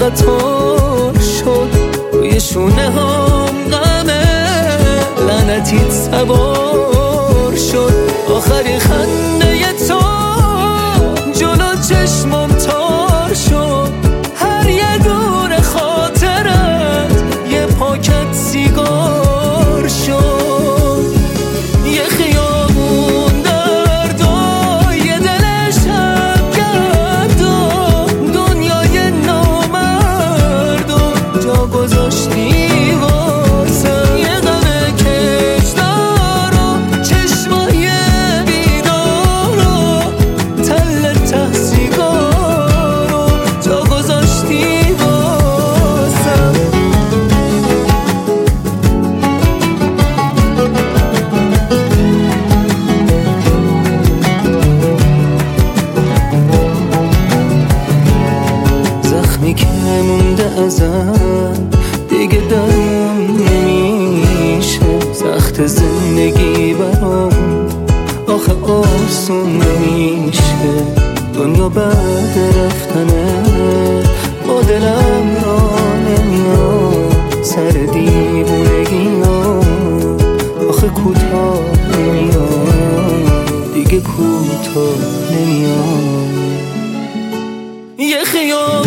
قطار شد، روی شونه هم غمه لعنتیت سوار شد. آخری خنده تو جلو چشمم تار شد، هر یه دور خاطرت یه پاکت سیگار شد. یه خیابون درد و یه دل شبگرد و دنیای نامرد و جا گذاشتی واسه یه غم کشدار و چشمای بیدار و تل ته سیگار و جا گذاشتی واسه. زخمی که مونده ازم دیگه درمون نمیشه، سخت زندگی برام آخه آسون نمیشه. دنیا بعد رفتنه با دلم را نمیاد، سر دیوونگی ها آخه کوتاه نمیاد، دیگه کوتاه نمیاد. یه خیال